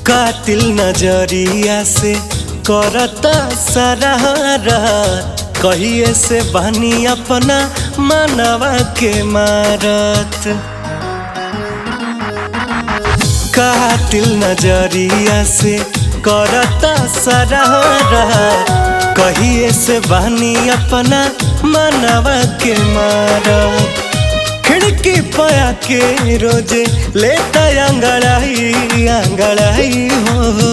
कातिल नजरिया से करता सराहत कहिए से बनी अपना मनवा के मारत। कातिल नजरिया से करता सराहत कहिए से बनी अपना मनवा के मारत। खिड़की पया के रोजे लेता अंगड़ाई अंगड़ाई हो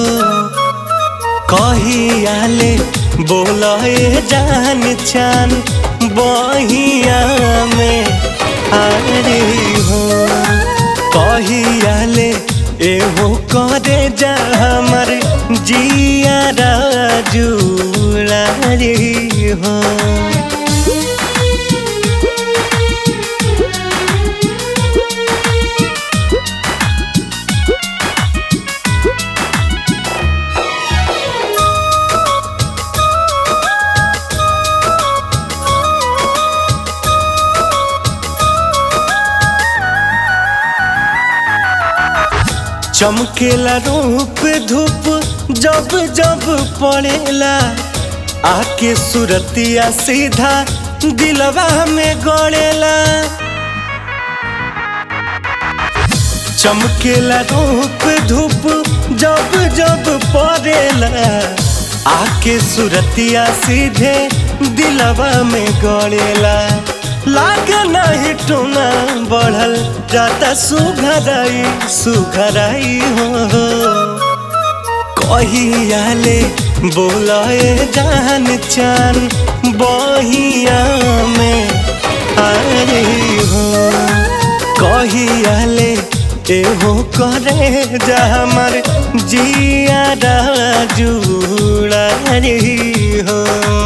कहियाले बोले जान चान बहिया में आरे हो कहियाले एहो करे जा हमर जिया जुड़ा रे हो। चमकेला रूप धूप जब जब पड़ेला आके सुरतिया सीधा दिलवा में गड़ेला। चमकेला रूप धूप जब जब पड़ेला आके सुरतिया सीधे दिलवा में गड़ेला। लागे नहीं टूना बढ़ल जाता सुघराई सुघराई हो कहियाले बोलाए जान चान बहिया में आरे हो कहियाले एहो करे जा हमर जिया जुड़ा रे हो।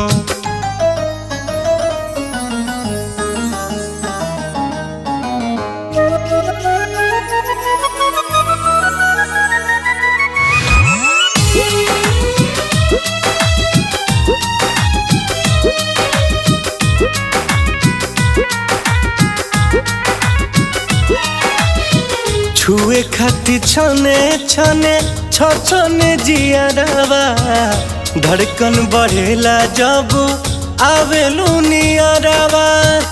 छुए खाती छने छने छने जियरवा धड़कन बढ़ेला जब आवेलू नियरवा।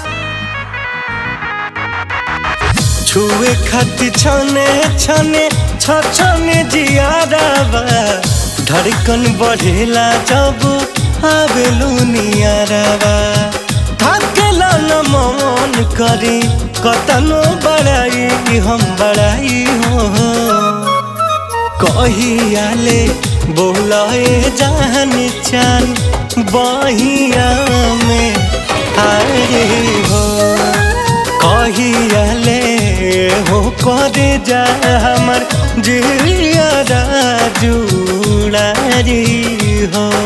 छुए खाती छने छने छने जियरवा धड़कन बढ़ेला जब आवेलू नियरवा। थाकेला न मन करी कतनो बड़ाई हम बड़ाई हो कहियाले बोलाए जान चान बहिया में आरे हो कहियाले हो करे जा हमर जिया जुड़ा रे हो।